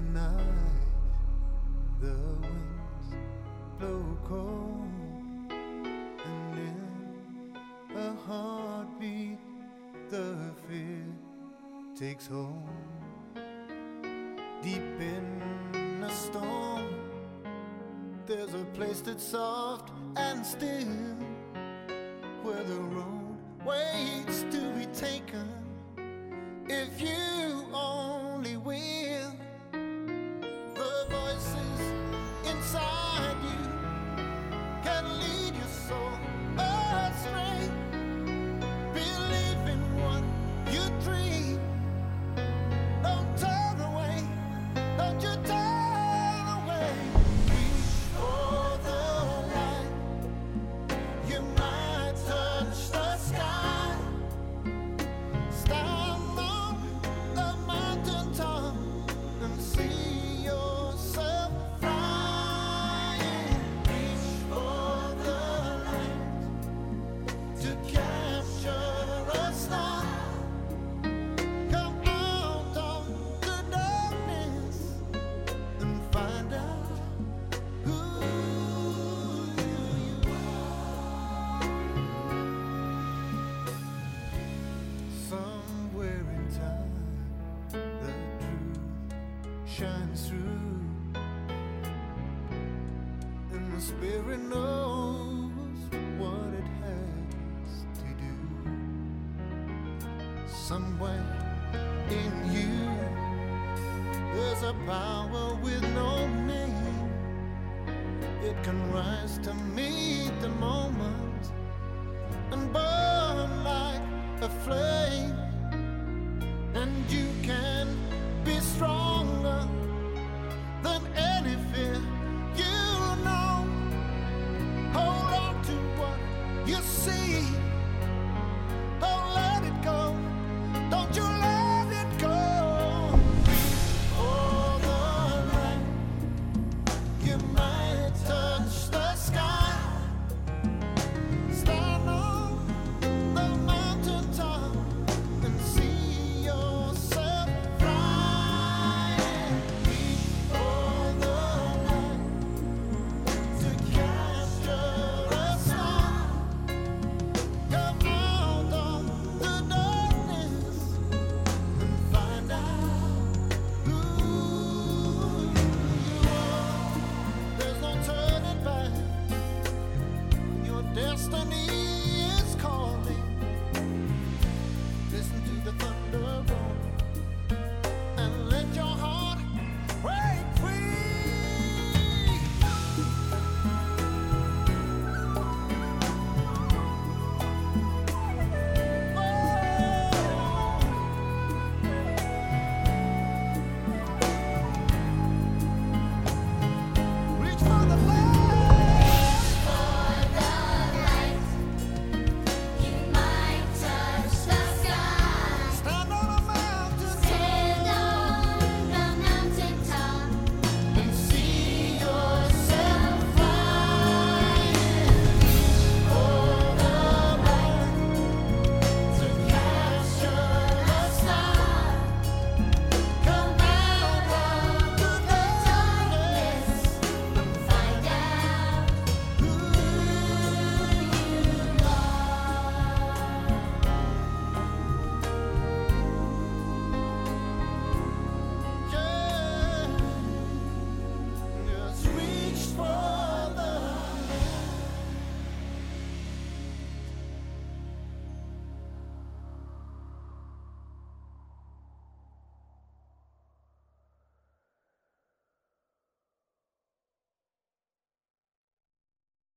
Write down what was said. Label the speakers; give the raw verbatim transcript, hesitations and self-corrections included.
Speaker 1: night the winds blow cold, and in a heartbeat the fear takes hold. Deep in a storm, there's a place that's soft and still, where the road waits to be taken, if you only will. The voices inside you can lead your soul astray. Believe in what you dream. Don't turn away, don't you turn away. Reach for the light, you might touch the sky. Stand on the mountaintop and see yourself flying. Reach for the light to capture a star. Come out of the darkness and find out who you are. Somewhere in time, the truth shines through, and the spirit knows what it has to do. Somewhere in you, there's a power with no name. It can rise to meet the moment and burn like a flame.